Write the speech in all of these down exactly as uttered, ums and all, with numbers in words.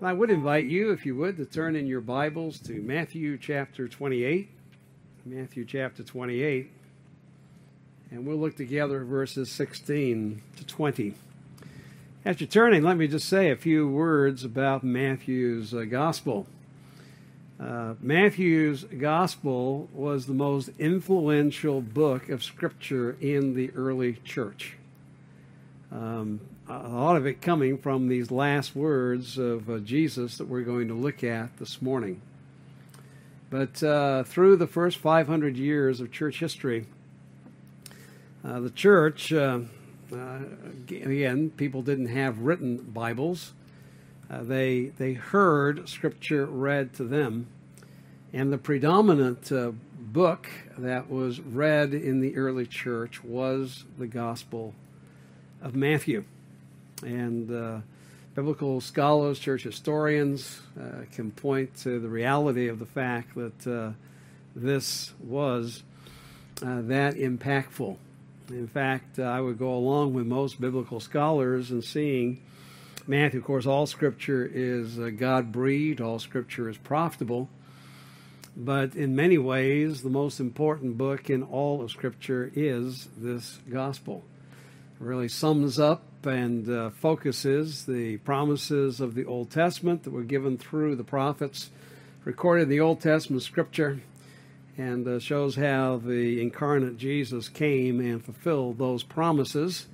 I would invite you, if you would, to turn in your Bibles to Matthew chapter twenty-eight. Matthew chapter twenty-eight. And we'll look together at verses sixteen to twenty. As you're turning, let me just say a few words about Matthew's uh, gospel. Uh, Matthew's gospel was the most influential book of Scripture in the early church. Um, a lot of it coming from these last words of uh, Jesus that we're going to look at this morning. But uh, through the first five hundred years of church history, uh, the church, uh, uh, again, people didn't have written Bibles. Uh, they, they heard Scripture read to them. And the predominant uh, book that was read in the early church was the Gospel of Matthew. And uh, biblical scholars, church historians uh, can point to the reality of the fact that uh, this was uh, that impactful. In fact, uh, I would go along with most biblical scholars in seeing Matthew. Of course, all Scripture is uh, God-breathed, all Scripture is profitable. But in many ways, the most important book in all of Scripture is this Gospel. It really sums up and uh, focuses the promises of the Old Testament that were given through the prophets, recorded in the Old Testament Scripture, and uh, shows how the incarnate Jesus came and fulfilled those promises.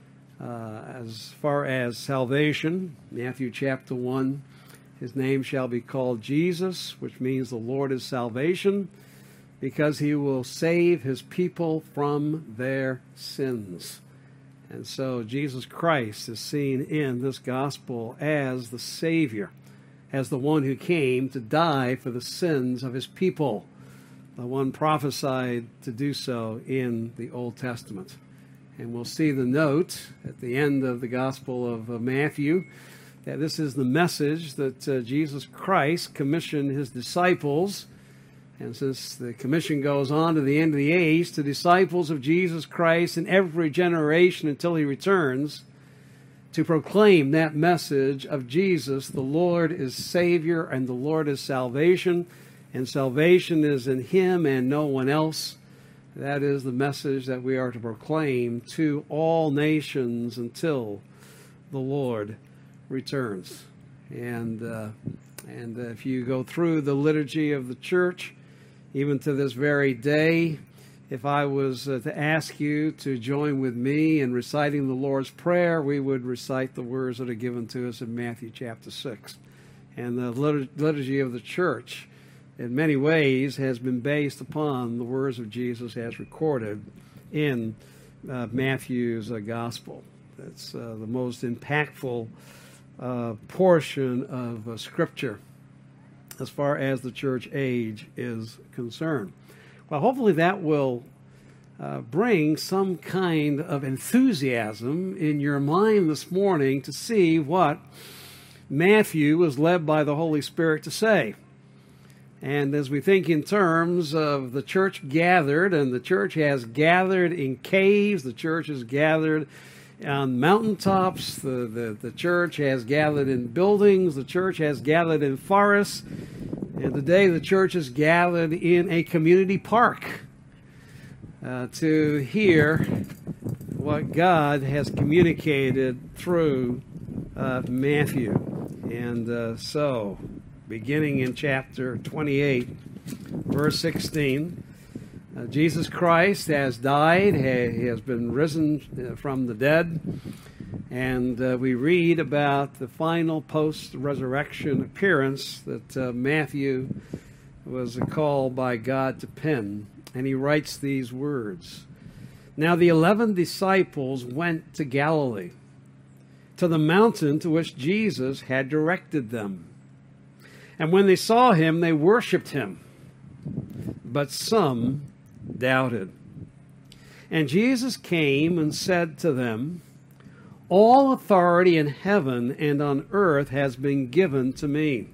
Uh, as far as salvation, Matthew chapter one, his name shall be called Jesus, which means the Lord is salvation, because he will save his people from their sins. And so Jesus Christ is seen in this gospel as the Savior, as the one who came to die for the sins of his people, the one prophesied to do so in the Old Testament. And we'll see the note at the end of the Gospel of Matthew that this is the message that uh, Jesus Christ commissioned his disciples. And since the commission goes on to the end of the age, to disciples of Jesus Christ in every generation until he returns, to proclaim that message of Jesus, the Lord is Savior and the Lord is salvation, and salvation is in him and no one else. That is the message that we are to proclaim to all nations until the Lord returns. And, uh, and uh, if you go through the liturgy of the church, even to this very day, if I was uh, to ask you to join with me in reciting the Lord's Prayer, we would recite the words that are given to us in Matthew chapter six. And the lit- liturgy of the church, in many ways, has been based upon the words of Jesus as recorded in uh, Matthew's uh, Gospel. That's uh, the most impactful uh, portion of uh, Scripture as far as the church age is concerned. Well, hopefully that will uh, bring some kind of enthusiasm in your mind this morning to see what Matthew was led by the Holy Spirit to say. And as we think in terms of the church gathered, and the church has gathered in caves, the church has gathered on mountaintops, the, the, the church has gathered in buildings, the church has gathered in forests, and today the church is gathered in a community park uh, to hear what God has communicated through uh, Matthew. And uh, so, beginning in chapter twenty-eight, verse sixteen, Uh, Jesus Christ has died, he has been risen from the dead, and uh, we read about the final post-resurrection appearance that uh, Matthew was called by God to pen, and he writes these words. Now the eleven disciples went to Galilee, to the mountain to which Jesus had directed them. And when they saw him, they worshipped him, but some doubted. And Jesus came and said to them, all authority in heaven and on earth has been given to me.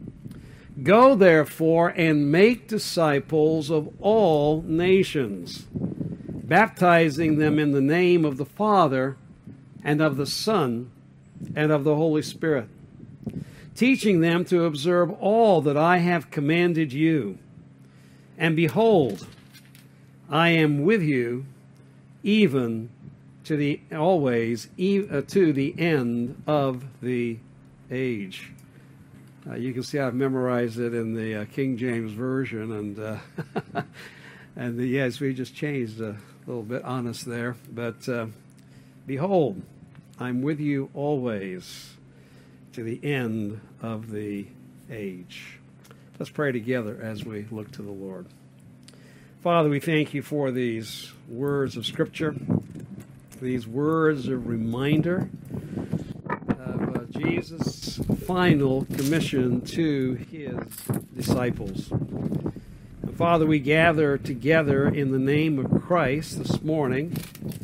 Go therefore and make disciples of all nations, baptizing them in the name of the Father and of the Son and of the Holy Spirit, teaching them to observe all that I have commanded you. And behold, I am with you even to the always e- uh, to the end of the age. Uh, you can see I've memorized it in the uh, King James Version, and uh, and the, yes, we just changed a little bit on us there. But uh, behold, I'm with you always to the end of the age. Let's pray together as we look to the Lord. Father, we thank you for these words of Scripture, these words of reminder of uh, Jesus' final commission to his disciples. And Father, we gather together in the name of Christ this morning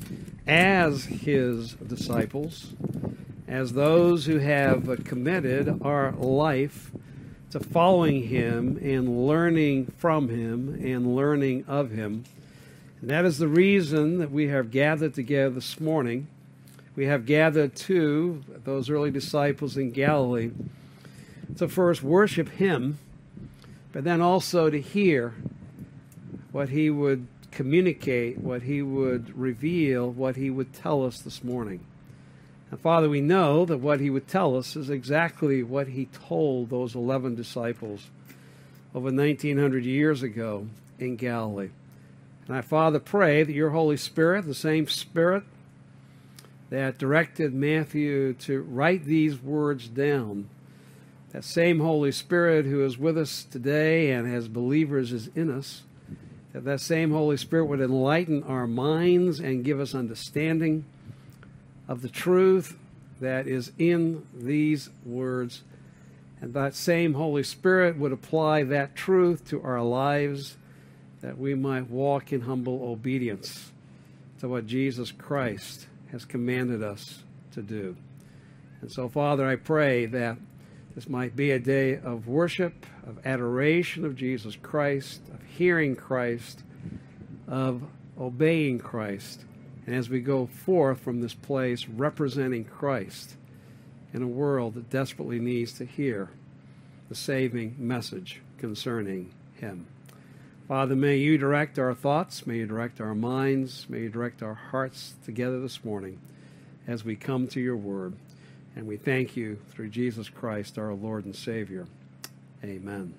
as his disciples, as those who have committed our life to following him and learning from him and learning of him. And that is the reason that we have gathered together this morning. We have gathered to those early disciples in Galilee to first worship him, but then also to hear what he would communicate, what he would reveal, what he would tell us this morning. And Father, we know that what he would tell us is exactly what he told those eleven disciples over nineteen hundred years ago in Galilee. And I, Father, pray that your Holy Spirit, the same Spirit that directed Matthew to write these words down, that same Holy Spirit who is with us today and as believers is in us, that that same Holy Spirit would enlighten our minds and give us understanding of the truth that is in these words, and that same Holy Spirit would apply that truth to our lives, that we might walk in humble obedience to what Jesus Christ has commanded us to do. And so, Father, I pray that this might be a day of worship, of adoration of Jesus Christ, of hearing Christ, of obeying Christ, and as we go forth from this place representing Christ in a world that desperately needs to hear the saving message concerning him. Father, may you direct our thoughts, may you direct our minds, may you direct our hearts together this morning as we come to your word. And we thank you through Jesus Christ, our Lord and Savior. Amen.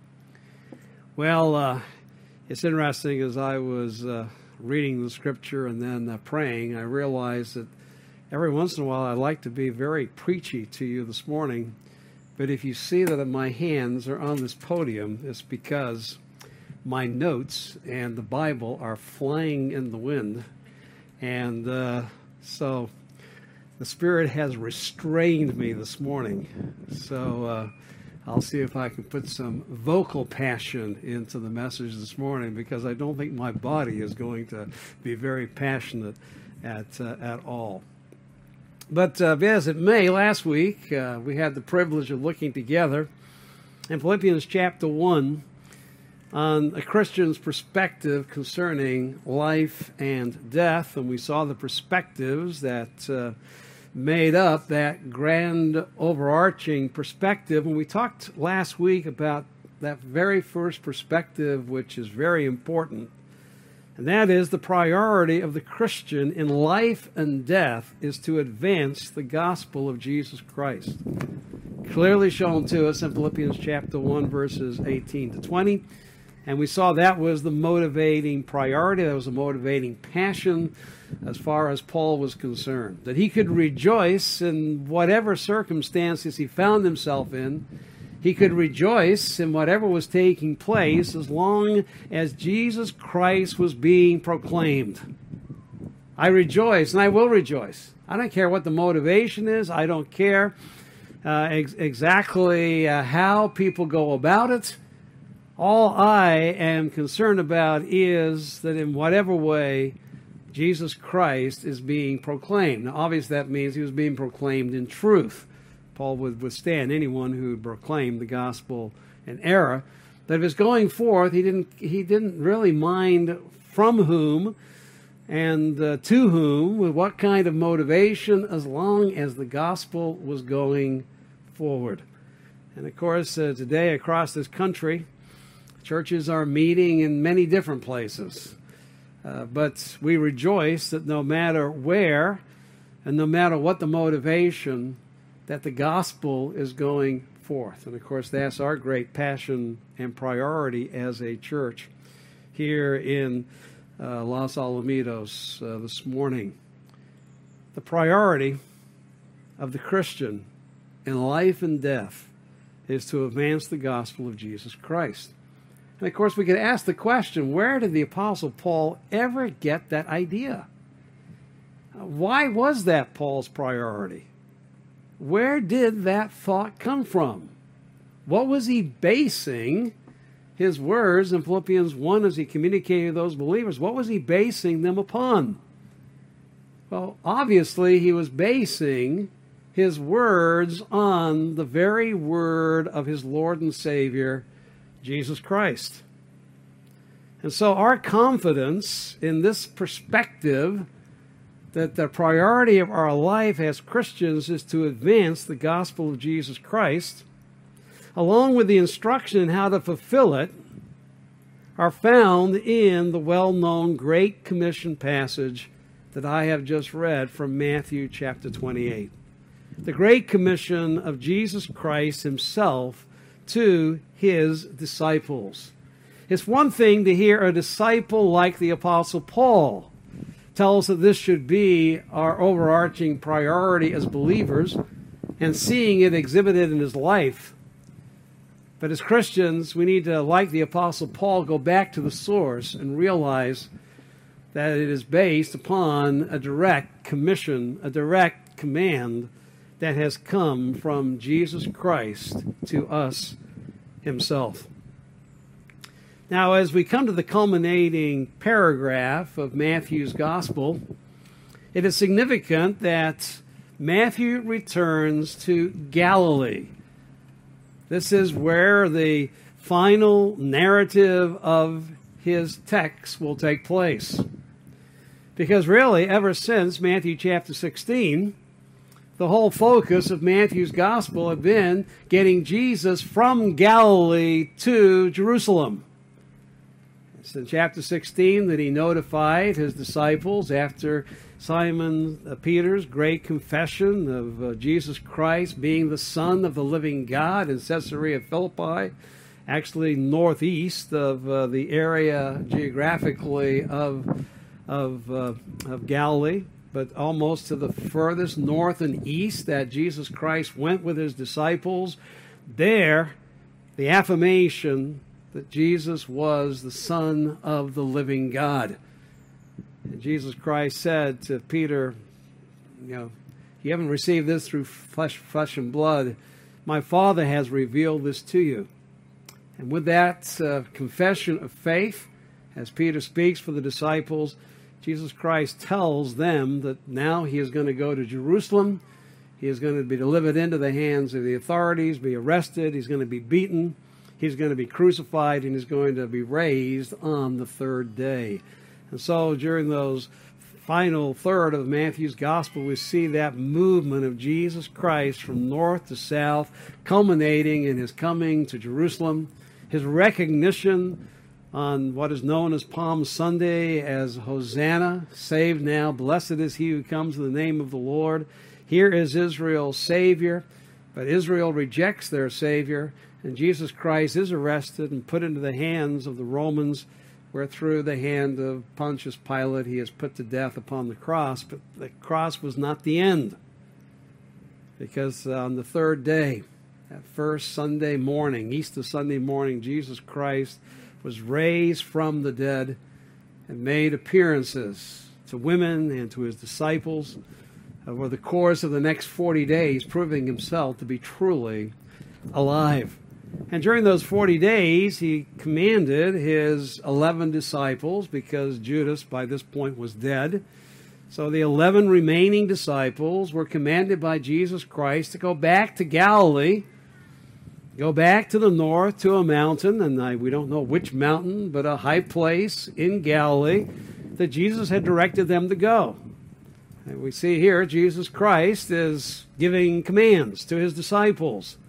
Well, uh, it's interesting, as I was uh, reading the scripture and then uh, praying, I realized that every once in a while I like to be very preachy to you this morning. But if you see that my hands are on this podium, it's because my notes and the Bible are flying in the wind. And uh, so the Spirit has restrained me this morning. So uh, I'll see if I can put some vocal passion into the message this morning, because I don't think my body is going to be very passionate at uh, at all. But uh, as it may, last week uh, we had the privilege of looking together in Philippians chapter one on a Christian's perspective concerning life and death, and we saw the perspectives that uh, made up that grand overarching perspective. And we talked last week about that very first perspective, which is very important, and that is the priority of the Christian in life and death is to advance the gospel of Jesus Christ. Clearly shown to us in Philippians chapter one, verses eighteen to twenty. And we saw that was the motivating priority, that was a motivating passion as far as Paul was concerned. That he could rejoice in whatever circumstances he found himself in. He could rejoice in whatever was taking place as long as Jesus Christ was being proclaimed. I rejoice, and I will rejoice. I don't care what the motivation is. I don't care uh, ex- exactly uh, how people go about it. All I am concerned about is that in whatever way Jesus Christ is being proclaimed. Now, obviously, that means he was being proclaimed in truth. Paul would withstand anyone who proclaimed the gospel in error. But if it's going forth, he didn't he didn't really mind from whom and uh, to whom, with what kind of motivation, as long as the gospel was going forward. And of course, uh, today across this country, churches are meeting in many different places. Uh, but we rejoice that no matter where and no matter what the motivation, that the gospel is going forth. And of course, that's our great passion and priority as a church here in uh, Los Alamitos uh, this morning. The priority of the Christian in life and death is to advance the gospel of Jesus Christ. And of course, we could ask the question, where did the Apostle Paul ever get that idea? Why was that Paul's priority? Where did that thought come from? What was he basing his words in Philippians one as he communicated to those believers? What was he basing them upon? Well, obviously, he was basing his words on the very word of his Lord and Savior, Jesus Christ. And so our confidence in this perspective that the priority of our life as Christians is to advance the gospel of Jesus Christ, along with the instruction in how to fulfill it, are found in the well-known Great Commission passage that I have just read from Matthew chapter twenty-eight. The Great Commission of Jesus Christ himself to his disciples. It's one thing to hear a disciple like the Apostle Paul tell us that this should be our overarching priority as believers, and seeing it exhibited in his life. But as Christians, we need to, like the Apostle Paul, go back to the source and realize that it is based upon a direct commission, a direct command that has come from Jesus Christ to us himself. Now, as we come to the culminating paragraph of Matthew's Gospel, it is significant that Matthew returns to Galilee. This is where the final narrative of his text will take place. Because really, ever since Matthew chapter sixteen, the whole focus of Matthew's Gospel had been getting Jesus from Galilee to Jerusalem. It's in chapter sixteen that he notified his disciples after Simon uh, Peter's great confession of uh, Jesus Christ being the Son of the living God in Caesarea Philippi, actually northeast of uh, the area geographically of, of, uh, of Galilee, but almost to the furthest north and east that Jesus Christ went with his disciples. There, the affirmation that Jesus was the Son of the living God. And Jesus Christ said to Peter, you know, you haven't received this through flesh, flesh and blood. My Father has revealed this to you. And with that uh, confession of faith, as Peter speaks for the disciples, Jesus Christ tells them that now he is going to go to Jerusalem. He is going to be delivered into the hands of the authorities, be arrested. He's going to be beaten. He's going to be crucified, and he's going to be raised on the third day. And so during those final third of Matthew's Gospel, we see that movement of Jesus Christ from north to south, culminating in his coming to Jerusalem, his recognition on what is known as Palm Sunday as Hosanna, saved now, blessed is he who comes in the name of the Lord. Here is Israel's Savior, but Israel rejects their Savior, and Jesus Christ is arrested and put into the hands of the Romans, where through the hand of Pontius Pilate he is put to death upon the cross. But the cross was not the end, because on the third day, that first Sunday morning, Easter Sunday morning, Jesus Christ was raised from the dead and made appearances to women and to his disciples over the course of the next forty days, proving himself to be truly alive. And during those forty days, he commanded his eleven disciples, because Judas by this point was dead. So the eleven remaining disciples were commanded by Jesus Christ to go back to Galilee, go back to the north to a mountain, and I, we don't know which mountain, but a high place in Galilee that Jesus had directed them to go. And we see here Jesus Christ is giving commands to his disciples.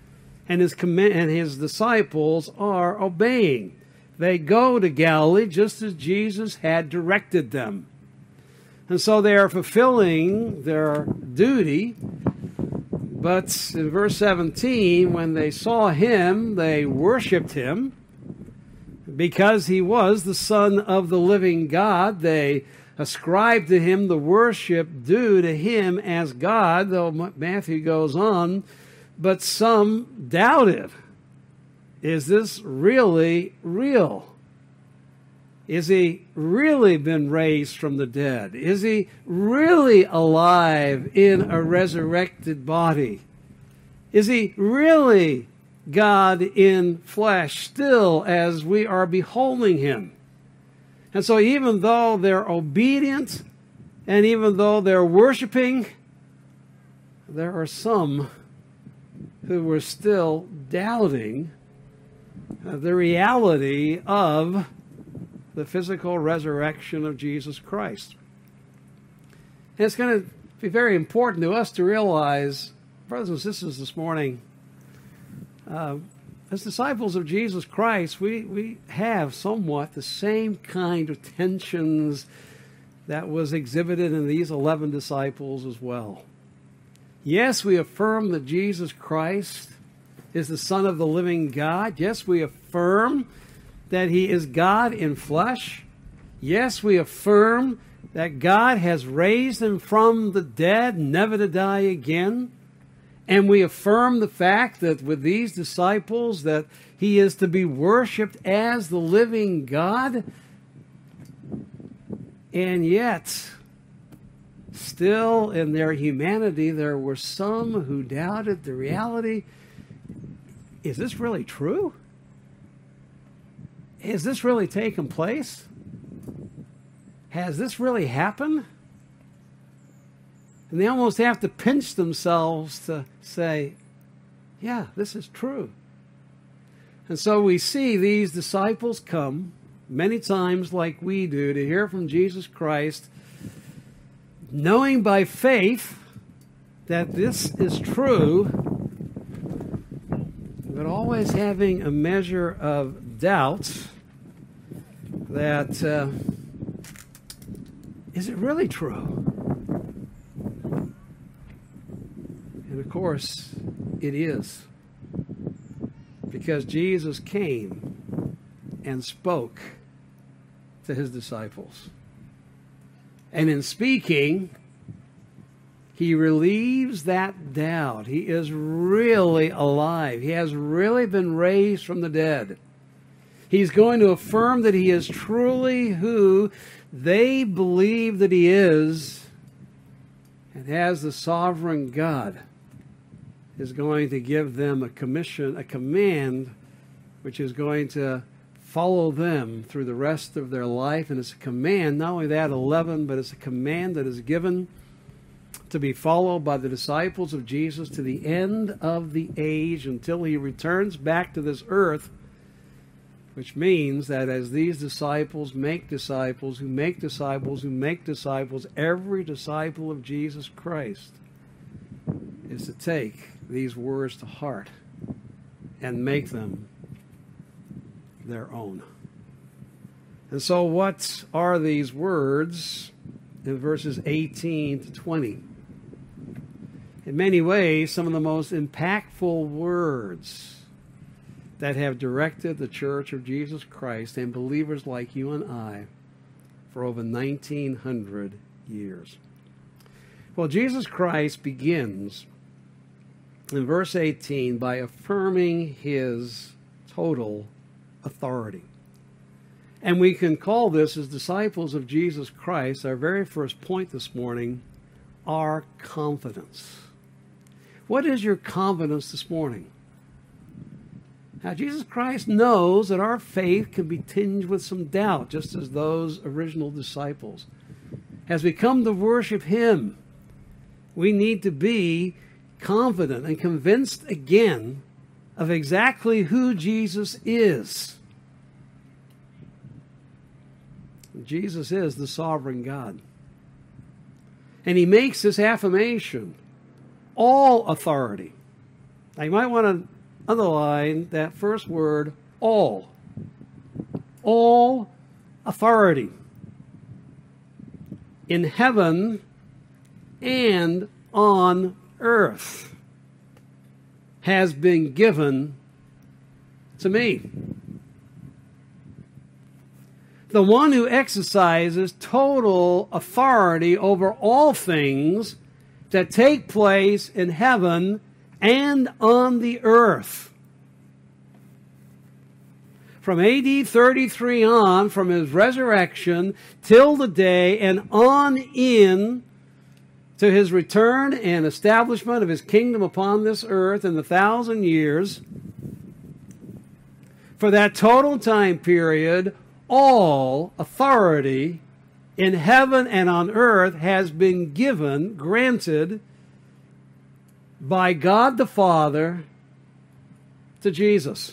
and his comm- and his disciples are obeying. They go to Galilee just as Jesus had directed them. And so they are fulfilling their duty. But in verse seventeen, when they saw him, they worshipped him. Because he was the Son of the living God, they ascribed to him the worship due to him as God, though Matthew goes on, but some doubted. Is this really real? Is he really been raised from the dead? Is he really alive in a resurrected body? Is he really God in flesh still as we are beholding him? And so even though they're obedient and even though they're worshiping, there are some who were still doubting the reality of the physical resurrection of Jesus Christ. And it's going to be very important to us to realize, brothers and sisters, this morning, uh, as disciples of Jesus Christ, we, we have somewhat the same kind of tensions that was exhibited in these eleven disciples as well. Yes, we affirm that Jesus Christ is the Son of the living God. Yes, we affirm that he is God in flesh. Yes, we affirm that God has raised him from the dead, never to die again. And we affirm the fact that with these disciples that he is to be worshipped as the living God. And yet, still in their humanity, there were some who doubted the reality. Is this really true? Has this really taken place? Has this really happened? And they almost have to pinch themselves to say, yeah, this is true. And so we see these disciples come many times like we do to hear from Jesus Christ, knowing by faith that this is true, but always having a measure of doubt that, uh, is it really true? And of course, it is. Because Jesus came and spoke to his disciples. And in speaking, he relieves that doubt. He is really alive. He has really been raised from the dead. He's going to affirm that he is truly who they believe that he is, and as the sovereign God is going to give them a commission, a command, which is going to follow them through the rest of their life. And it's a command, not only that, eleven, but it's a command that is given to be followed by the disciples of Jesus to the end of the age until he returns back to this earth, which means that as these disciples make disciples, who make disciples, who make disciples, every disciple of Jesus Christ is to take these words to heart and make them their own. And so what are these words in verses eighteen to twenty? In many ways, some of the most impactful words that have directed the Church of Jesus Christ and believers like you and I for over nineteen hundred years. Well, Jesus Christ begins in verse eighteen by affirming his total authority. And we can call this, as disciples of Jesus Christ, our very first point this morning, our confidence. What is your confidence this morning? Now, Jesus Christ knows that our faith can be tinged with some doubt, just as those original disciples. As we come to worship him, we need to be confident and convinced again of exactly who Jesus is. Jesus is the sovereign God. And he makes this affirmation, all authority. Now, you might want to underline that first word, all. All authority in heaven and on earth has been given to me. The one who exercises total authority over all things that take place in heaven and on the earth. From A D thirty-three on, from his resurrection till the day and on in to his return and establishment of his kingdom upon this earth in the thousand years, for that total time period, all authority in heaven and on earth has been given, granted by God the Father to Jesus.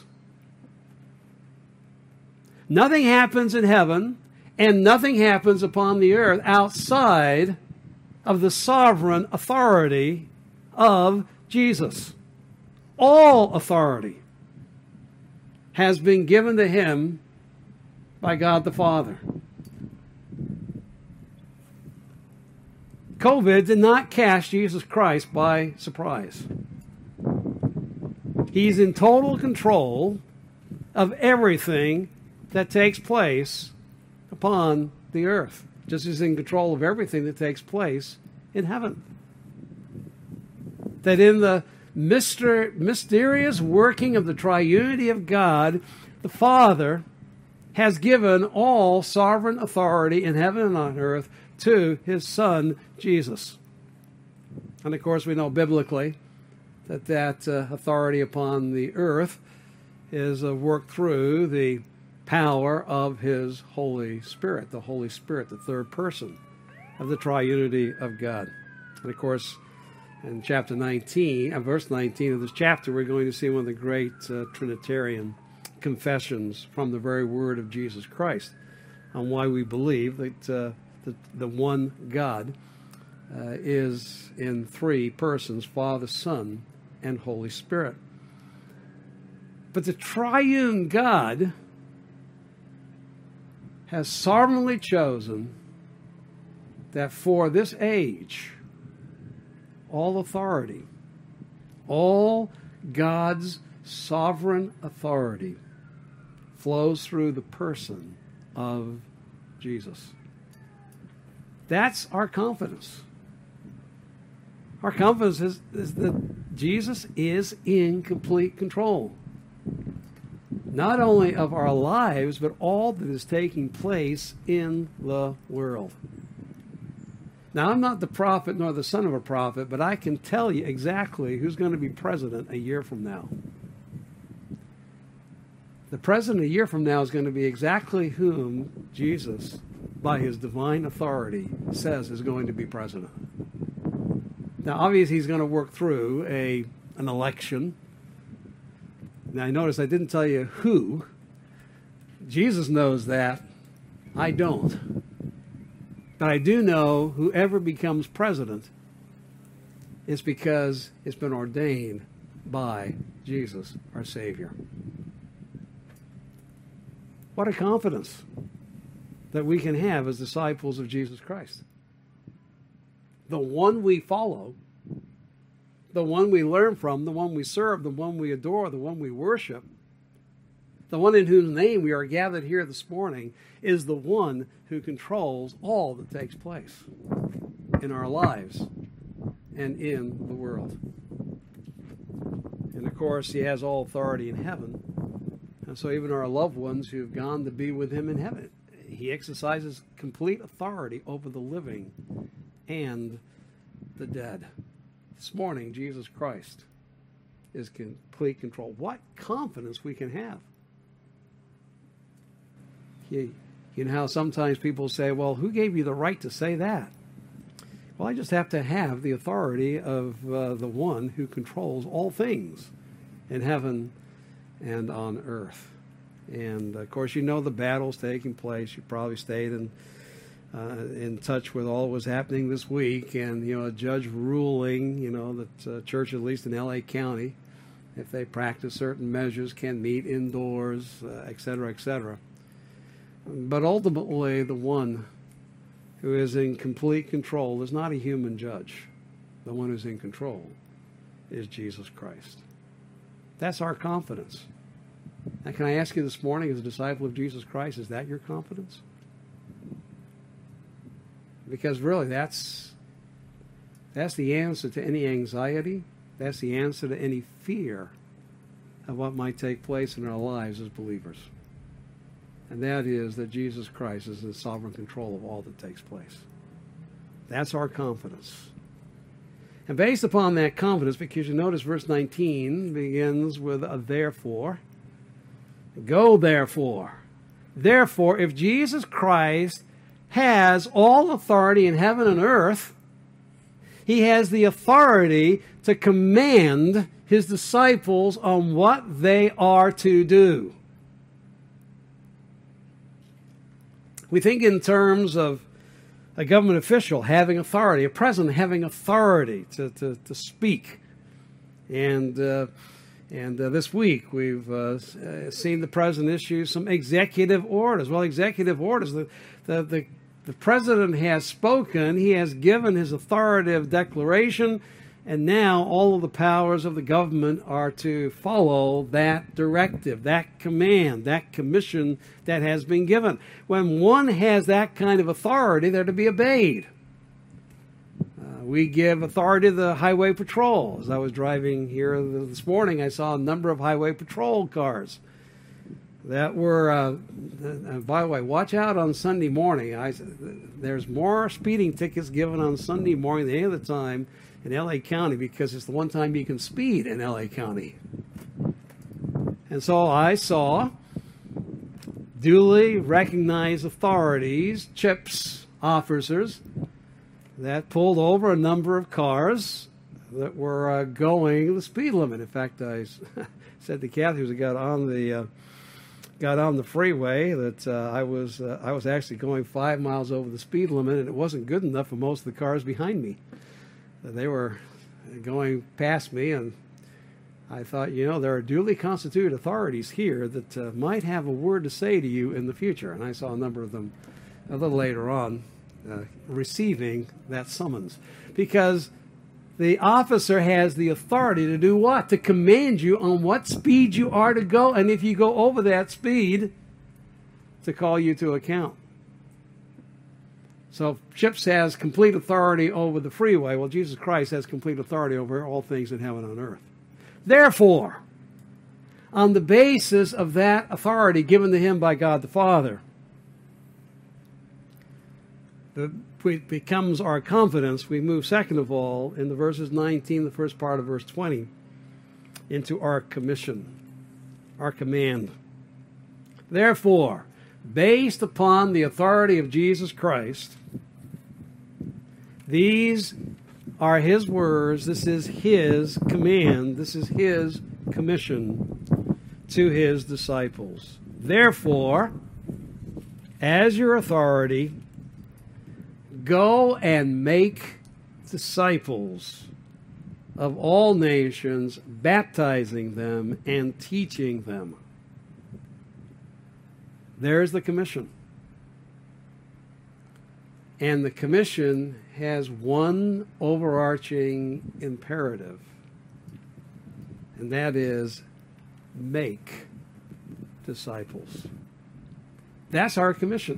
Nothing happens in heaven and nothing happens upon the earth outside of the sovereign authority of Jesus. All authority has been given to him by God the Father. COVID did not catch Jesus Christ by surprise. He's in total control of everything that takes place upon the earth, just as he's in control of everything that takes place in heaven. That in the myster- mysterious working of the triunity of God, the Father has given all sovereign authority in heaven and on earth to his Son, Jesus. And of course, we know biblically that that uh, authority upon the earth is uh, worked through the power of his Holy Spirit, the Holy Spirit, the third person of the triunity of God. And of course, in chapter nineteen, uh, verse nineteen of this chapter, we're going to see one of the great uh, Trinitarian confessions from the very word of Jesus Christ on why we believe that uh, the, the one God uh, is in three persons, Father, Son, and Holy Spirit. But the triune God has sovereignly chosen that for this age, all authority, all God's sovereign authority flows through the person of Jesus. That's our confidence. Our confidence is, is that Jesus is in complete control, not only of our lives, but all that is taking place in the world. Now, I'm not the prophet nor the son of a prophet, but I can tell you exactly who's going to be president a year from now. The president a year from now is going to be exactly whom Jesus, by his divine authority, says is going to be president. Now, obviously, he's going to work through a an election. Now, I notice I didn't tell you who. Jesus knows that. I don't. But I do know whoever becomes president is because it's been ordained by Jesus, our Savior. What a confidence that we can have as disciples of Jesus Christ. The one we follow, the one we learn from, the one we serve, the one we adore, the one we worship, the one in whose name we are gathered here this morning, is the one who controls all that takes place in our lives and in the world. And of course, he has all authority in heaven. And so even our loved ones who've gone to be with him in heaven, he exercises complete authority over the living and the dead. This morning, Jesus Christ is complete control. What confidence we can have. You, you know how sometimes people say, well, who gave you the right to say that? Well, I just have to have the authority of uh, the one who controls all things in heaven and on earth. And, of course, you know the battles taking place. You probably stayed in, uh, in touch with all that was happening this week. And, you know, a judge ruling, you know, that uh, church, at least in L A County, if they practice certain measures, can meet indoors, uh, et cetera, et cetera. But ultimately, the one who is in complete control is not a human judge. The one who's in control is Jesus Christ. That's our confidence. Now, can I ask you this morning, as a disciple of Jesus Christ, is that your confidence? Because really, that's, that's the answer to any anxiety. That's the answer to any fear of what might take place in our lives as believers. And that is that Jesus Christ is in sovereign control of all that takes place. That's our confidence. And based upon that confidence, because you notice verse nineteen begins with a therefore. Go therefore. Therefore, if Jesus Christ has all authority in heaven and earth, he has the authority to command his disciples on what they are to do. We think in terms of a government official having authority, a president having authority to, to, to speak. And uh, and uh, this week we've uh, seen the president issue some executive orders. Well, executive orders, the, the, the, the president has spoken, he has given his authoritative declaration, and now all of the powers of the government are to follow that directive, that command, that commission that has been given. When one has that kind of authority, they're to be obeyed. Uh, we give authority to the highway patrol. As I was driving here this morning, I saw a number of highway patrol cars that were, uh, uh, by the way, watch out on Sunday morning. I, there's more speeding tickets given on Sunday morning than any other time in L A County, because it's the one time you can speed in L A County. And so I saw duly recognized authorities, CHIPS officers, that pulled over a number of cars that were uh, going the speed limit. In fact, I said to Kathy, as I got on the uh, got on the freeway, that uh, I was uh, I was actually going five miles over the speed limit, and it wasn't good enough for most of the cars behind me. They were going past me, and I thought, you know, there are duly constituted authorities here that uh, might have a word to say to you in the future. And I saw a number of them a little later on uh, receiving that summons. Because the officer has the authority to do what? To command you on what speed you are to go, and if you go over that speed, to call you to account. So CHIPS has complete authority over the freeway. Well, Jesus Christ has complete authority over all things in heaven and on earth. Therefore, on the basis of that authority given to him by God the Father, it becomes our confidence. We move, second of all, in the verses nineteen, the first part of verse twenty, into our commission, our command. Therefore, based upon the authority of Jesus Christ, these are his words, this is his command, this is his commission to his disciples. Therefore, as your authority, go and make disciples of all nations, baptizing them and teaching them. There's the commission. And the commission has one overarching imperative, and that is make disciples. That's our commission.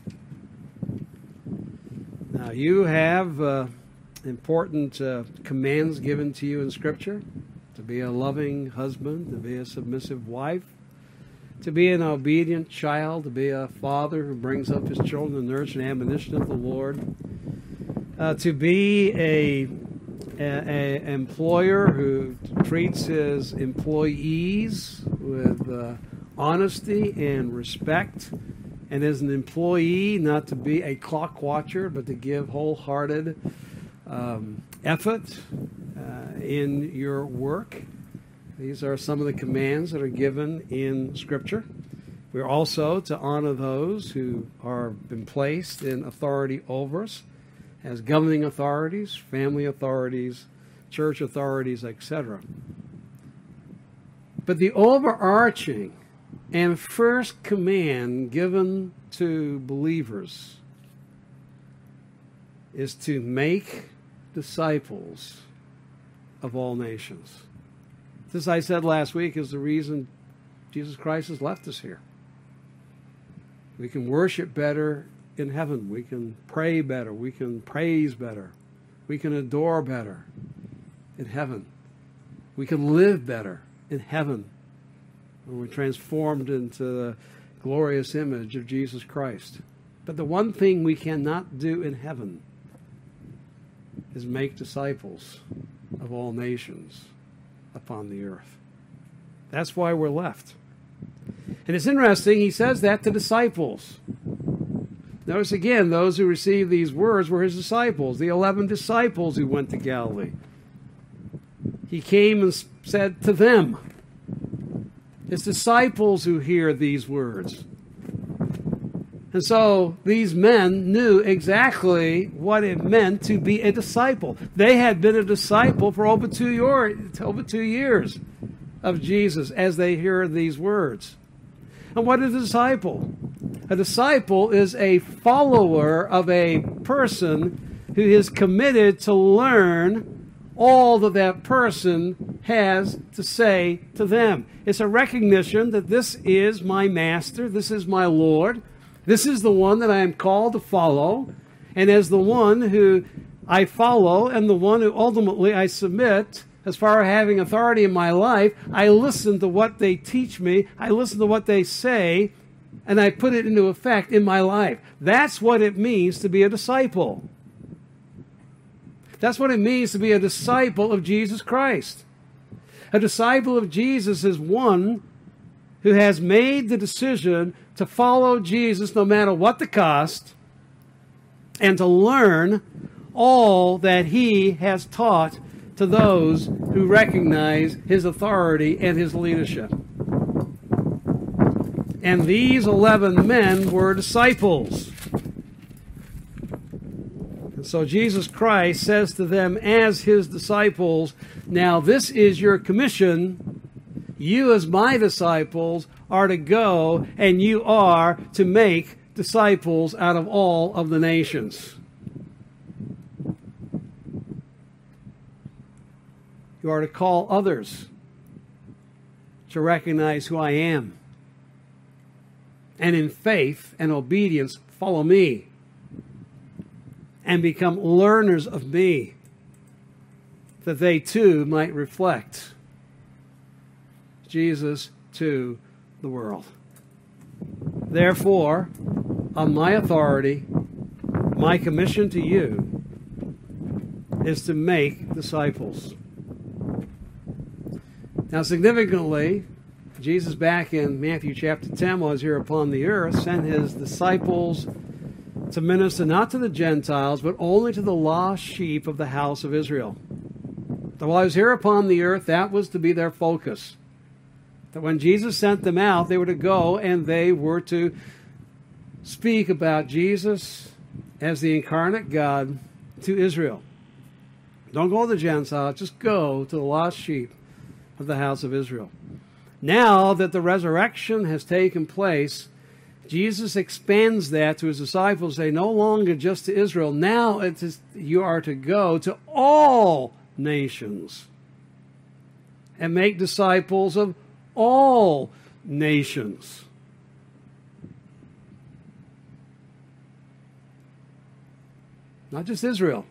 Now, you have uh, important uh, commands given to you in Scripture: to be a loving husband, to be a submissive wife, to be an obedient child, to be a father who brings up his children in the nurture and admonition of the Lord, uh, to be a, a, a employer who treats his employees with uh, honesty and respect, and as an employee, not to be a clock watcher, but to give wholehearted um, effort uh, in your work. These are some of the commands that are given in Scripture. We're also to honor those who are been placed in authority over us as governing authorities, family authorities, church authorities, et cetera. But the overarching and first command given to believers is to make disciples of all nations. This, I said last week, is the reason Jesus Christ has left us here. We can worship better in heaven. We can pray better. We can praise better. We can adore better in heaven. We can live better in heaven when we're transformed into the glorious image of Jesus Christ. But the one thing we cannot do in heaven is make disciples of all nations upon the earth. That's why we're left. And it's interesting, he says that to disciples. Notice again, those who received these words were his disciples, the eleven disciples who went to Galilee. He came and said to them, his disciples who hear these words. And so these men knew exactly what it meant to be a disciple. They had been a disciple for over two, year, over two years of Jesus as they hear these words. And what is a disciple? A disciple is a follower of a person who is committed to learn all that that person has to say to them. It's a recognition that this is my master, this is my Lord, this is the one that I am called to follow, and as the one who I follow and the one who ultimately I submit, as far as having authority in my life, I listen to what they teach me, I listen to what they say, and I put it into effect in my life. That's what it means to be a disciple. That's what it means to be a disciple of Jesus Christ. A disciple of Jesus is one who has made the decision to follow Jesus no matter what the cost, and to learn all that he has taught to those who recognize his authority and his leadership. And these eleven men were disciples. And so Jesus Christ says to them as his disciples, now this is your commission. You as my disciples are to go, and you are to make disciples out of all of the nations. You are to call others to recognize who I am, and in faith and obedience follow me and become learners of me, that they too might reflect Jesus to the world. Therefore, on my authority, my commission to you is to make disciples. Now, significantly, Jesus, back in Matthew chapter ten, while he was here upon the earth, sent his disciples to minister not to the Gentiles, but only to the lost sheep of the house of Israel. So while he was here upon the earth, that was to be their focus. That when Jesus sent them out, they were to go and they were to speak about Jesus as the incarnate God to Israel. Don't go to the Gentiles, just go to the lost sheep of the house of Israel. Now that the resurrection has taken place, Jesus expands that to his disciples, say, no longer just to Israel. Now it is, you are to go to all nations and make disciples of all nations. Not just Israel.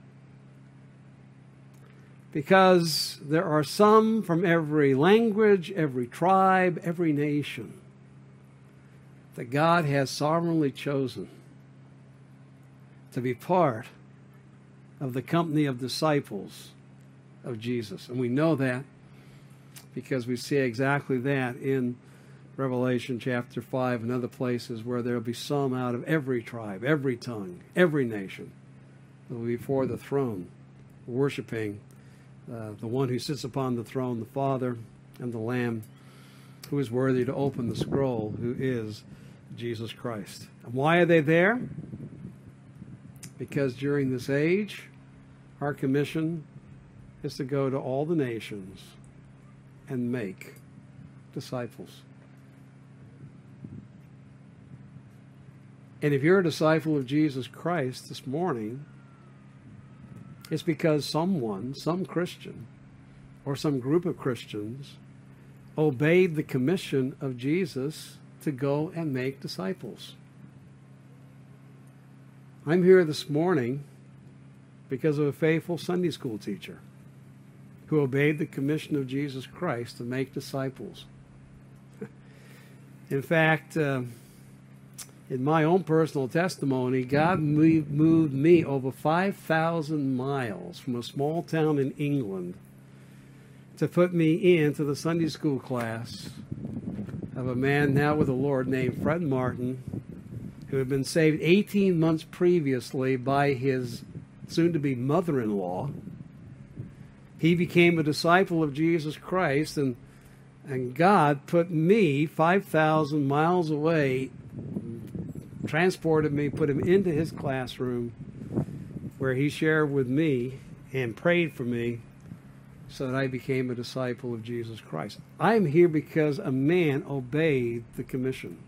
Because there are some from every language, every tribe, every nation that God has sovereignly chosen to be part of the company of disciples of Jesus. And we know that because we see exactly that in Revelation chapter five and other places where there will be some out of every tribe, every tongue, every nation that will be before the throne, worshiping uh, the one who sits upon the throne, the Father and the Lamb, who is worthy to open the scroll, who is Jesus Christ. And why are they there? Because during this age, our commission is to go to all the nations and make disciples. And if you're a disciple of Jesus Christ this morning, it's because someone, some Christian, or some group of Christians obeyed the commission of Jesus to go and make disciples. I'm here this morning because of a faithful Sunday school teacher who obeyed the commission of Jesus Christ to make disciples. In fact, uh, in my own personal testimony, God moved, moved me over five thousand miles from a small town in England to put me into the Sunday school class of a man now with the Lord named Fred Martin, who had been saved eighteen months previously by his soon-to-be mother-in-law. He became a disciple of Jesus Christ, and and God put me five thousand miles away, transported me, put him into his classroom, where he shared with me and prayed for me so that I became a disciple of Jesus Christ. I am here because a man obeyed the commission.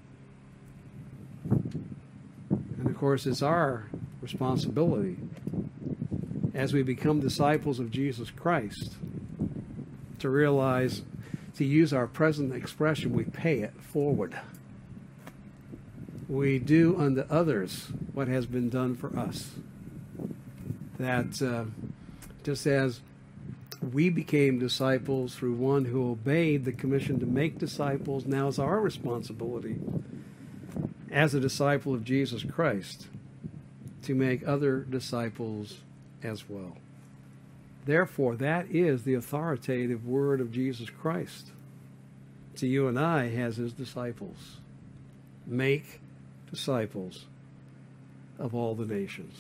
And of course, it's our responsibility as we become disciples of Jesus Christ to realize, to use our present expression, we pay it forward. We do unto others what has been done for us. That uh, just as we became disciples through one who obeyed the commission to make disciples, now it's our responsibility as a disciple of Jesus Christ to make other disciples as well. Therefore, that is the authoritative word of Jesus Christ to you and I as his disciples. Make disciples of all the nations.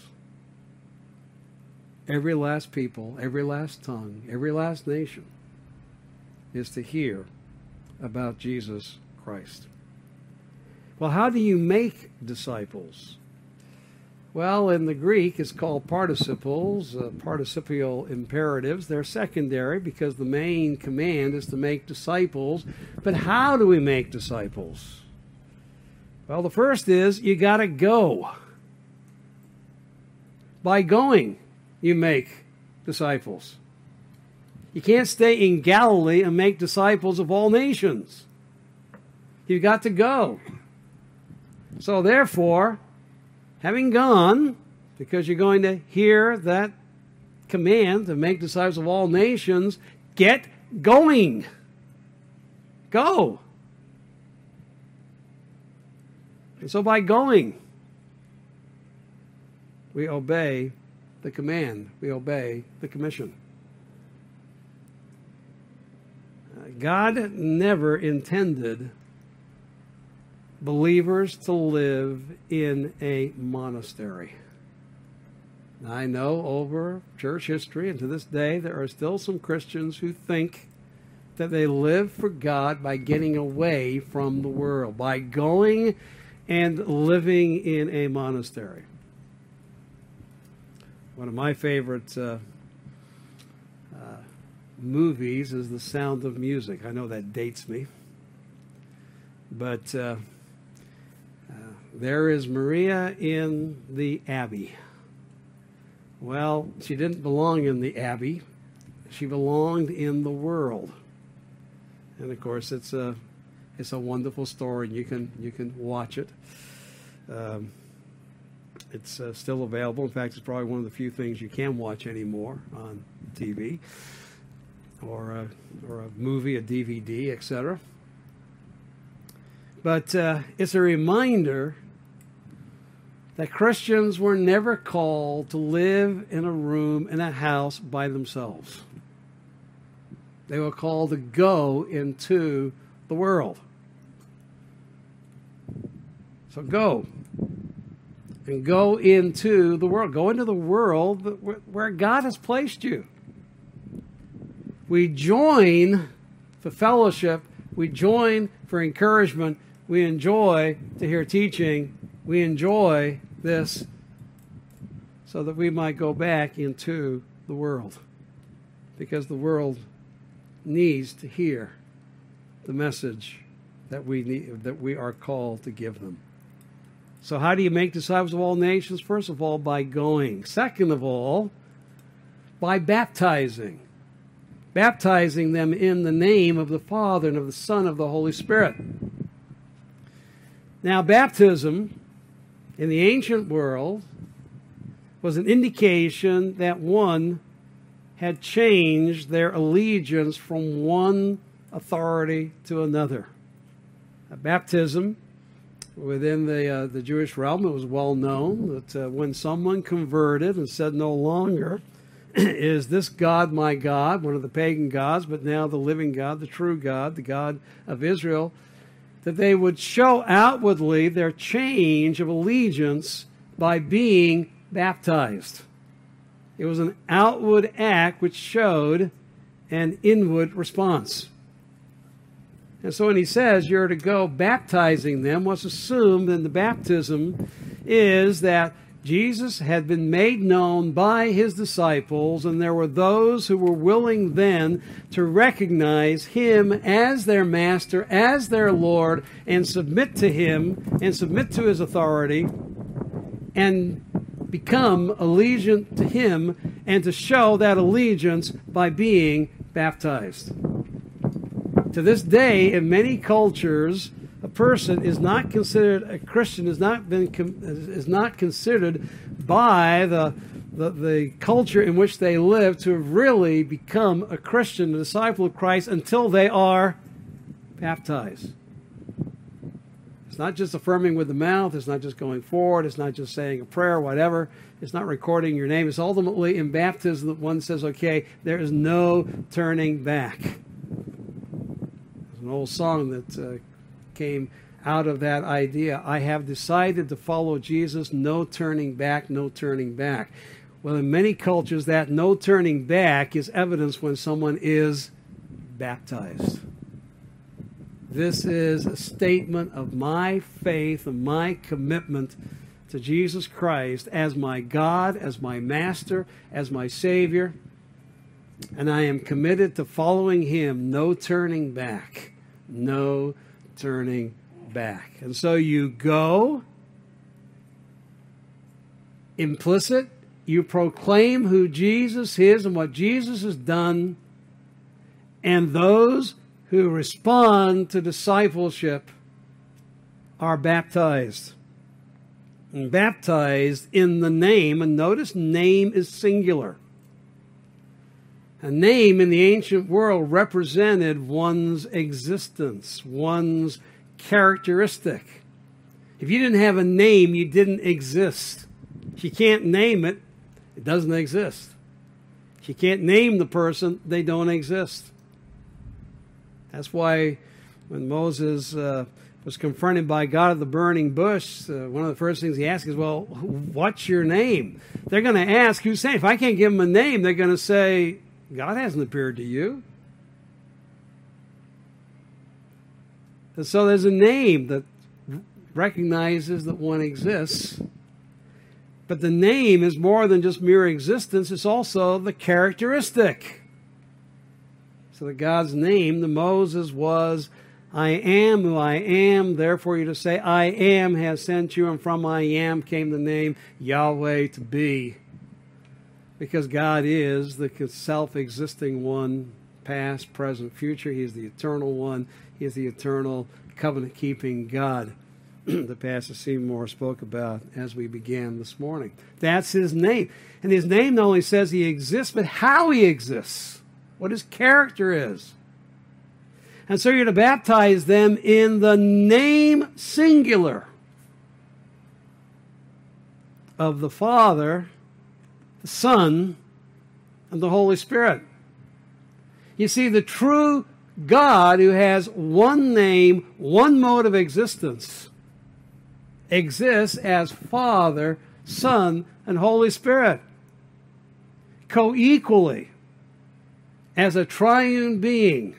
Every last people, every last tongue, every last nation is to hear about Jesus Christ. Well, how do you make disciples? Well, in the Greek, it's called participles, uh, participial imperatives. They're secondary because the main command is to make disciples. But how do we make disciples? Well, the first is you got to go. By going, you make disciples. You can't stay in Galilee and make disciples of all nations. You've got to go. So therefore, having gone, because you're going to hear that command to make disciples of all nations, get going. Go. And so by going, we obey the command. We obey the commission. God never intended believers to live in a monastery. Now, I know over church history and to this day there are still some Christians who think that they live for God by getting away from the world, by going and living in a monastery. One of my favorite uh, uh, movies is The Sound of Music. I know that dates me. But uh, uh, there is Maria in the Abbey. Well, she didn't belong in the Abbey. She belonged in the world. And of course, it's a it's a wonderful story. You can you can watch it. Um, it's uh, still available. In fact, it's probably one of the few things you can watch anymore on T V or a, or a movie, a D V D, et cetera. But uh, it's a reminder that Christians were never called to live in a room in a house by themselves. They were called to go into the world. So go. And go into the world. Go into the world where God has placed you. We join for fellowship. We join for encouragement. We enjoy to hear teaching. We enjoy this so that we might go back into the world. Because the world needs to hear the message that we need, that we are called to give them. So how do you make disciples of all nations? First of all, by going. Second of all, by baptizing. Baptizing them in the name of the Father and of the Son and of the Holy Spirit. Now, baptism in the ancient world was an indication that one had changed their allegiance from one authority to another. A baptism within the uh, the Jewish realm, it was well known that uh, when someone converted and said no longer is this God my God, one of the pagan gods, but now the living God, the true God, the God of Israel, that they would show outwardly their change of allegiance by being baptized. It was an outward act which showed an inward response. And so when he says you're to go baptizing them, what's assumed in the baptism is that Jesus had been made known by his disciples, and there were those who were willing then to recognize him as their master, as their Lord, and submit to him, and submit to his authority, and become allegiant to him, and to show that allegiance by being baptized. To this day, in many cultures, a person is not considered a Christian, is not been is not considered by the, the the culture in which they live to have really become a Christian, a disciple of Christ, until they are baptized. It's not just affirming with the mouth. It's not just going forward. It's not just saying a prayer or whatever. It's not recording your name. It's ultimately in baptism that one says, okay, there is no turning back. There's an old song that uh, came out of that idea. I have decided to follow Jesus. No turning back, no turning back. Well, in many cultures, that no turning back is evidenced when someone is baptized. This is a statement of my faith and my commitment to Jesus Christ as my God, as my Master, as my Savior. And I am committed to following him. No turning back. No turning back. And so you go implicit. You proclaim who Jesus is and what Jesus has done. And those who respond to discipleship are baptized. And baptized in the name, and notice name is singular. A name in the ancient world represented one's existence, one's characteristic. If you didn't have a name, you didn't exist. If you can't name it, it doesn't exist. If you can't name the person, they don't exist. That's why when Moses uh, was confronted by God at the burning bush, uh, one of the first things he asked is, well, what's your name? They're going to ask, who's saying? If I can't give them a name, they're going to say, God hasn't appeared to you. And so there's a name that recognizes that one exists. But the name is more than just mere existence. It's also the characteristic. So that God's name to Moses was, I am who I am. Therefore, you to say, I am has sent you, and from I am came the name Yahweh to be. Because God is the self-existing one, past, present, future. He is the eternal one. He is the eternal covenant-keeping God that Pastor Seymour spoke about as we began this morning. That's his name. And his name not only says he exists, but how he exists, what his character is. And so you're to baptize them in the name singular of the Father, the Son, and the Holy Spirit. You see, the true God who has one name, one mode of existence, exists as Father, Son, and Holy Spirit, co-equally, as a triune being.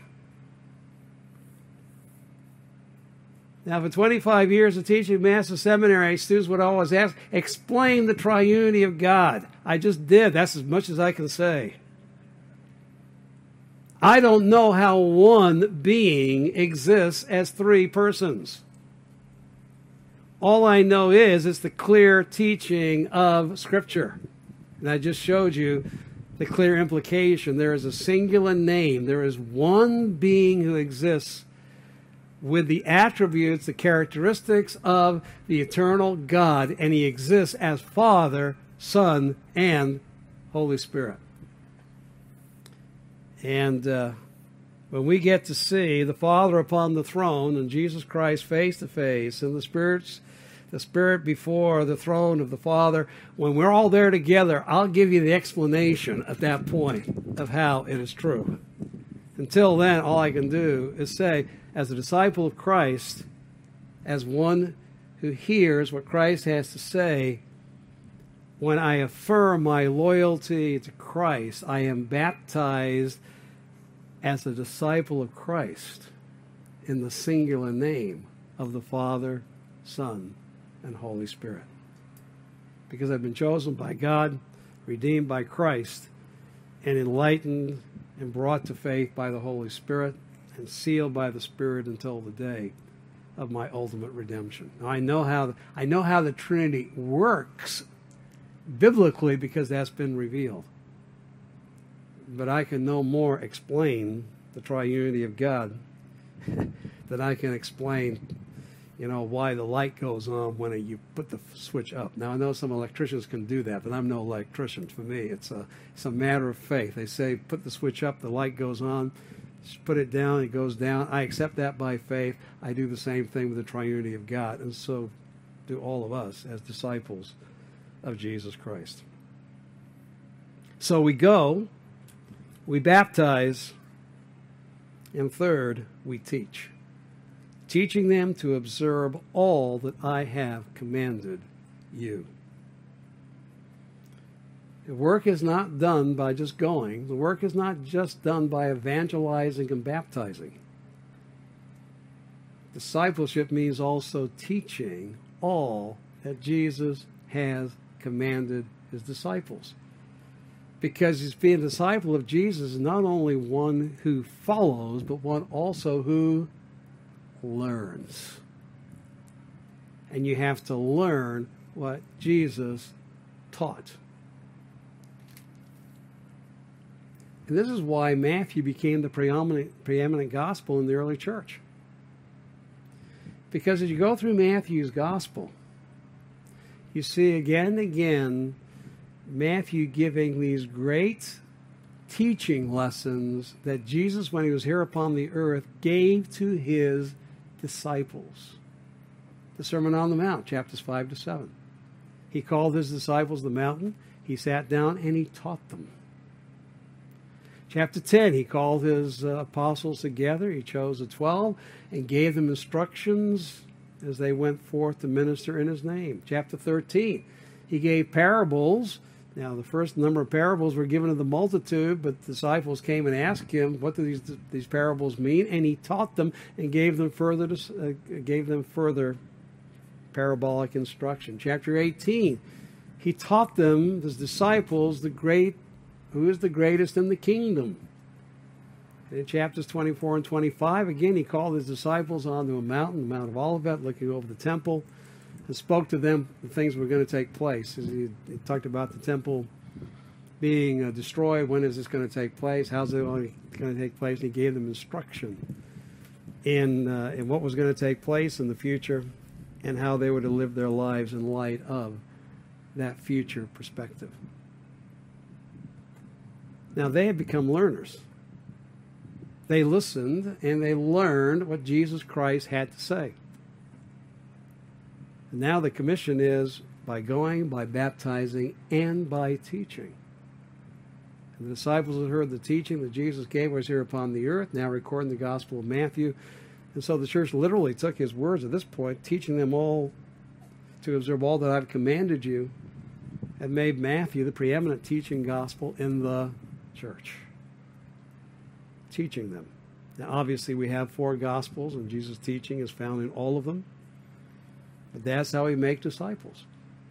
Now, for twenty-five years of teaching Master Seminary, students would always ask, explain the triunity of God. I just did. That's as much as I can say. I don't know how one being exists as three persons. All I know is it's the clear teaching of Scripture. And I just showed you the clear implication. There is a singular name. There is one being who exists with the attributes, the characteristics of the eternal God, and he exists as Father, Son, and Holy Spirit. And uh, when we get to see the Father upon the throne and Jesus Christ face to face, and the Spirit's the Spirit before the throne of the Father, when we're all there together, I'll give you the explanation at that point of how it is true. Until then, all I can do is say, as a disciple of Christ, as one who hears what Christ has to say, when I affirm my loyalty to Christ, I am baptized as a disciple of Christ in the singular name of the Father, Son, and Holy Spirit. Because I've been chosen by God, redeemed by Christ, and enlightened and brought to faith by the Holy Spirit, and sealed by the Spirit until the day of my ultimate redemption. Now, I know how I know how the Trinity works biblically because that's been revealed. But I can no more explain the triunity of God than I can explain, you know, why the light goes on when you put the switch up. Now, I know some electricians can do that, but I'm no electrician. For me, it's a, it's a matter of faith. They say, put the switch up, the light goes on. Just put it down, it goes down. I accept that by faith. I do the same thing with the triunity of God, and so do all of us as disciples of Jesus Christ. So we go, we baptize, and third, we teach. Teaching them to observe all that I have commanded you. The work is not done by just going. The work is not just done by evangelizing and baptizing. Discipleship means also teaching all that Jesus has commanded his disciples. Because he's being a disciple of Jesus is not only one who follows, but one also who learns. And you have to learn what Jesus taught. And this is why Matthew became the preeminent, preeminent gospel in the early church. Because as you go through Matthew's gospel, you see again and again Matthew giving these great teaching lessons that Jesus, when he was here upon the earth, gave to his disciples. The Sermon on the Mount, chapters five to seven. He called his disciples the mountain. He sat down and he taught them. Chapter ten, he called his uh, apostles together. He chose the twelve and gave them instructions as they went forth to minister in his name. Chapter thirteen, he gave parables. Now, the first number of parables were given to the multitude, but the disciples came and asked him, what do these these parables mean? And he taught them and gave them further uh, gave them further parabolic instruction. Chapter eighteen, he taught them, his disciples, the great, who is the greatest in the kingdom. And in chapters twenty-four and twenty-five, again, he called his disciples onto a mountain, the Mount of Olivet, looking over the temple, and spoke to them the things that were going to take place. He, he talked about the temple being uh, destroyed. When is this going to take place? How's it going to take place? And he gave them instruction in, uh, in what was going to take place in the future and how they were to live their lives in light of that future perspective. Now, they had become learners. They listened and they learned what Jesus Christ had to say. And now the commission is by going, by baptizing, and by teaching. And the disciples had heard the teaching that Jesus gave was here upon the earth, now recording the Gospel of Matthew. And so the church literally took his words at this point, teaching them all to observe all that I've commanded you, and made Matthew the preeminent teaching gospel in the church. Teaching them. Now, obviously, we have four gospels, and Jesus' teaching is found in all of them. But that's how we make disciples.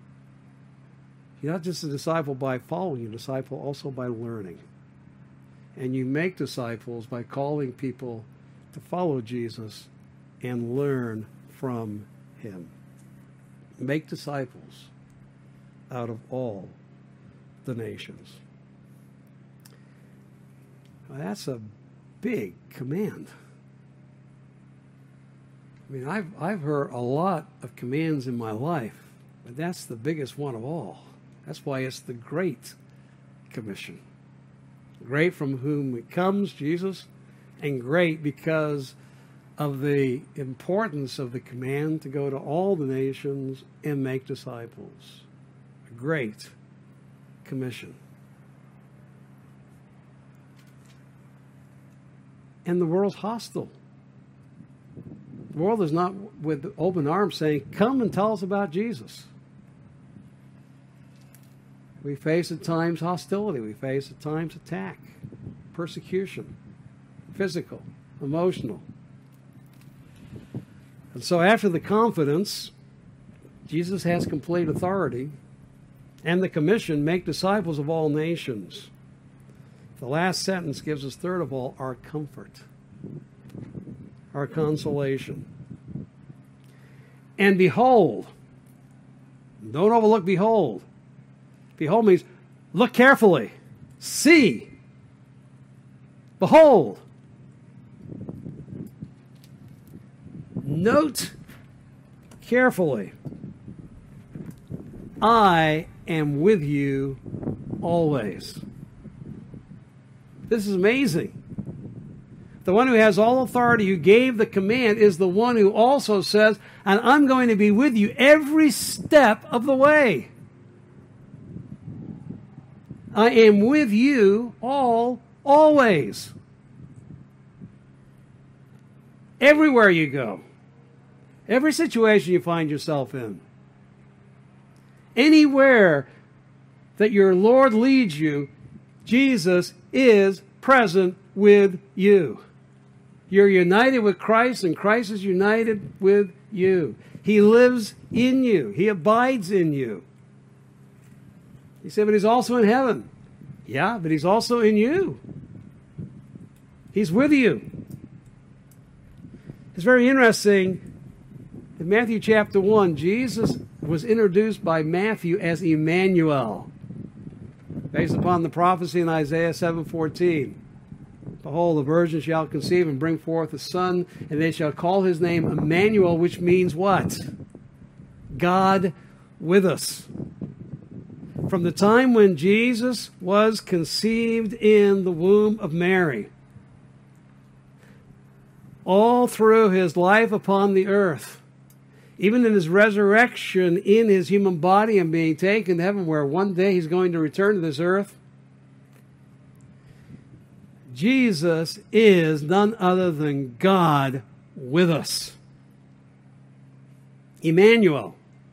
You're not just a disciple by following, you're a disciple also by learning. And you make disciples by calling people to follow Jesus and learn from him. Make disciples out of all the nations. Well, that's a big command. I mean, I've, I've heard a lot of commands in my life, but that's the biggest one of all. That's why it's the Great Commission. Great from whom it comes, Jesus, and great because of the importance of the command to go to all the nations and make disciples. A great commission. And the world's hostile. The world is not with open arms saying, come and tell us about Jesus. We face at times hostility. We face at times attack, persecution, physical, emotional. And so after the confidence, Jesus has complete authority, and the commission, make disciples of all nations. The last sentence gives us, third of all, our comfort, our consolation. And behold, don't overlook behold. Behold means look carefully, see, behold. Note carefully. I am with you always. This is amazing. The one who has all authority, who gave the command, is the one who also says, and I'm going to be with you every step of the way. I am with you all, always. Everywhere you go. Every situation you find yourself in. Anywhere that your Lord leads you, Jesus is present with you. You're united with Christ, and Christ is united with you. He lives in you. He abides in you. He said, but he's also in heaven. Yeah, but he's also in you. He's with you. It's very interesting. In Matthew chapter one, Jesus was introduced by Matthew as Emmanuel, based upon the prophecy in Isaiah seven fourteen. Behold, the virgin shall conceive and bring forth a son, and they shall call his name Emmanuel, which means what? God with us. From the time when Jesus was conceived in the womb of Mary, all through his life upon the earth, even in his resurrection in his human body and being taken to heaven, where one day he's going to return to this earth, Jesus is none other than God with us. Emmanuel.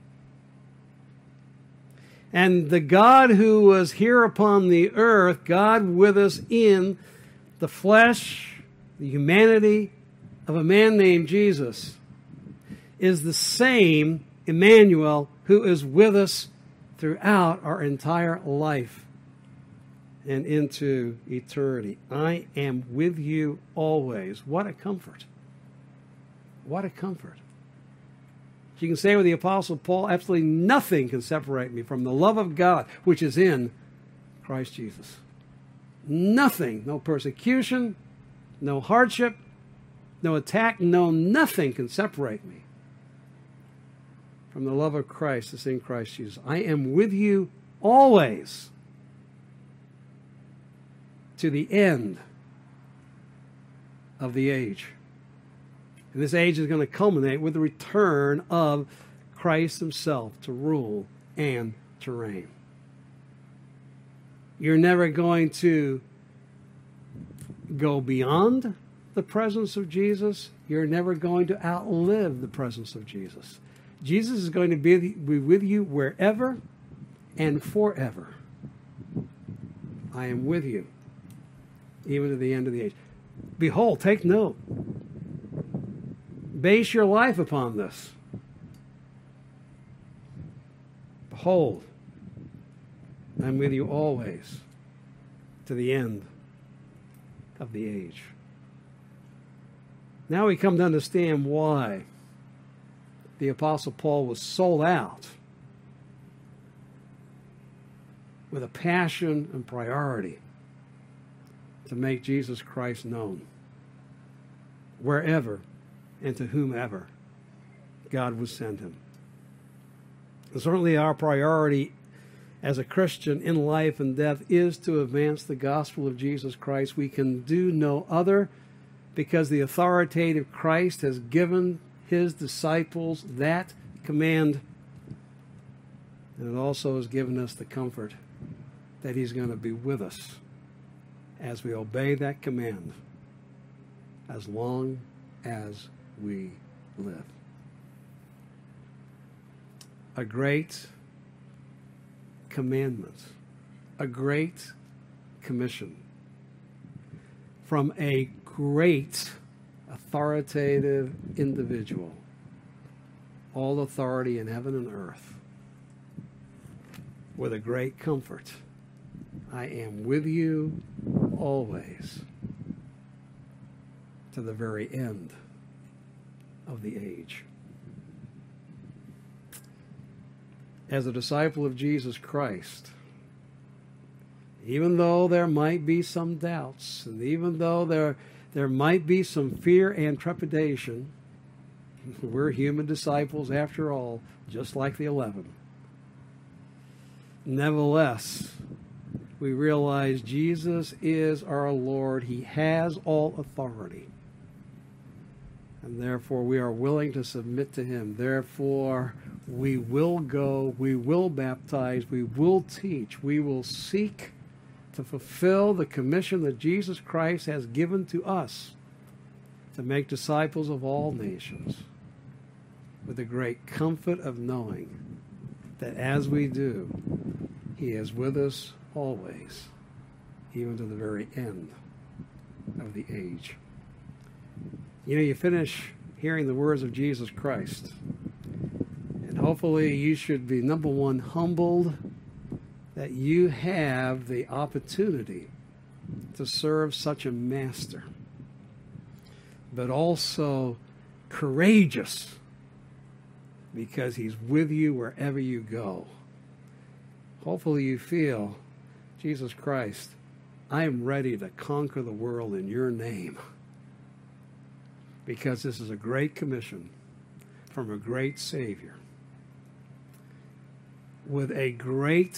And the God who was here upon the earth, God with us in the flesh, the humanity of a man named Jesus, is the same Emmanuel who is with us throughout our entire life and into eternity. I am with you always. What a comfort. What a comfort. You can say with the Apostle Paul, absolutely nothing can separate me from the love of God which is in Christ Jesus. Nothing, no persecution, no hardship, no attack, no nothing can separate me from the love of Christ that's in Christ Jesus. I am with you always to the end of the age. And this age is going to culminate with the return of Christ himself to rule and to reign. You're never going to go beyond the presence of Jesus. You're never going to outlive the presence of Jesus. Jesus is going to be, be with you wherever and forever. I am with you, even to the end of the age. Behold, take note. Base your life upon this. Behold, I'm with you always to the end of the age. Now we come to understand why the Apostle Paul was sold out with a passion and priority to make Jesus Christ known wherever and to whomever God would send him. And certainly our priority as a Christian in life and death is to advance the gospel of Jesus Christ. We can do no other because the authoritative Christ has given his disciples that command. And it also has given us the comfort that he's going to be with us as we obey that command as long as we live. A great commandment, a great commission from a great authoritative individual, all authority in heaven and earth, with a great comfort. I am with you always to the very end of the age. As a disciple of Jesus Christ, even though there might be some doubts, and even though there, there might be some fear and trepidation, we're human disciples after all, just like the eleven. Nevertheless, we realize Jesus is our Lord. He has all authority. And therefore, we are willing to submit to him. Therefore, we will go, we will baptize, we will teach, we will seek to fulfill the commission that Jesus Christ has given to us to make disciples of all nations, with the great comfort of knowing that as we do, he is with us always, even to the very end of the age. You know, you finish hearing the words of Jesus Christ, and hopefully you should be, number one, humbled that you have the opportunity to serve such a master, but also courageous because he's with you wherever you go. Hopefully you feel, Jesus Christ, I am ready to conquer the world in your name, because this is a great commission from a great Savior with a great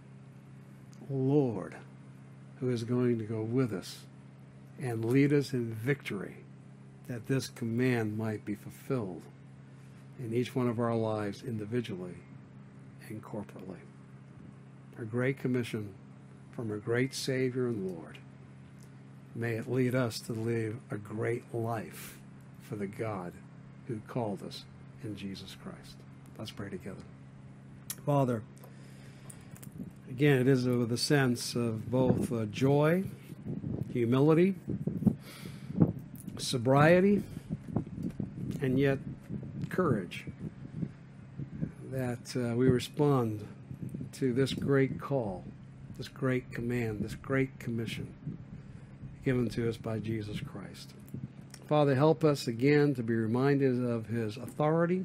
Lord who is going to go with us and lead us in victory, that this command might be fulfilled in each one of our lives individually and corporately. A great commission from a great Savior and Lord. May it lead us to live a great life for the God who called us in Jesus Christ. Let's pray together. Father, again, it is with a sense of both uh, joy, humility, sobriety, and yet courage that uh, we respond to this great call, this great command, this great commission given to us by Jesus Christ. Father, help us again to be reminded of his authority.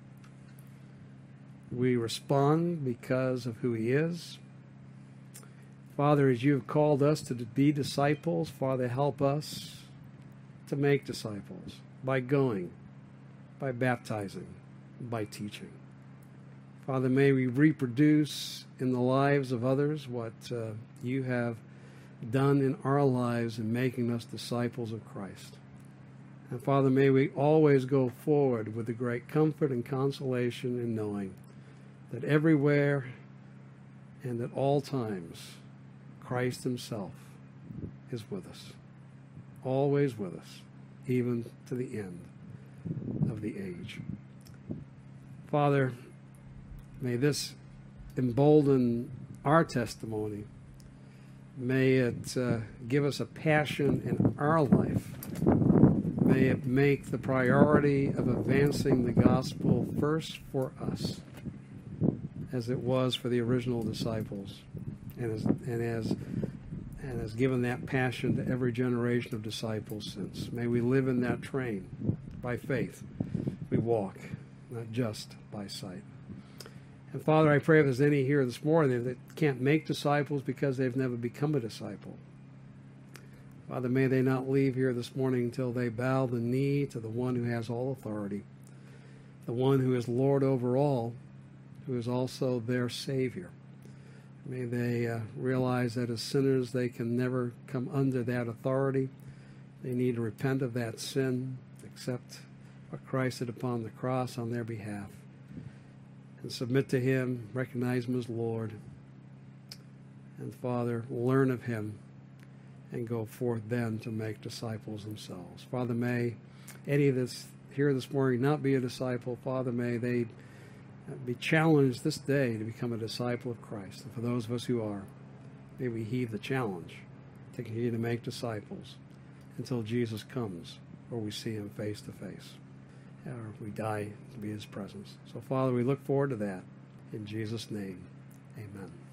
We respond because of who he is. Father, as you have called us to be disciples, Father, help us to make disciples by going, by baptizing, by teaching. Father, may we reproduce in the lives of others what uh, you have done in our lives in making us disciples of Christ. And Father, may we always go forward with the great comfort and consolation in knowing that everywhere and at all times, Christ himself is with us, always with us, even to the end of the age. Father, may this embolden our testimony. May it uh, give us a passion in our life. May it make the priority of advancing the gospel first for us, as it was for the original disciples, and as, and as and has given that passion to every generation of disciples since. May we live in that train by faith. We walk, not just by sight. And Father, I pray if there's any here this morning that can't make disciples because they've never become a disciple, Father, may they not leave here this morning until they bow the knee to the one who has all authority, the one who is Lord over all, who is also their Savior. May they uh, realize that as sinners they can never come under that authority. They need to repent of that sin, accept what Christ did upon the cross on their behalf, and submit to Him, recognize Him as Lord, and Father, learn of Him, and go forth then to make disciples themselves. Father, may any of this here this morning not be a disciple. Father, may they be challenged this day to become a disciple of Christ. And for those of us who are, may we heed the challenge to continue to make disciples until Jesus comes, or we see Him face to face, or we die to be in His presence. So, Father, we look forward to that. In Jesus' name, amen.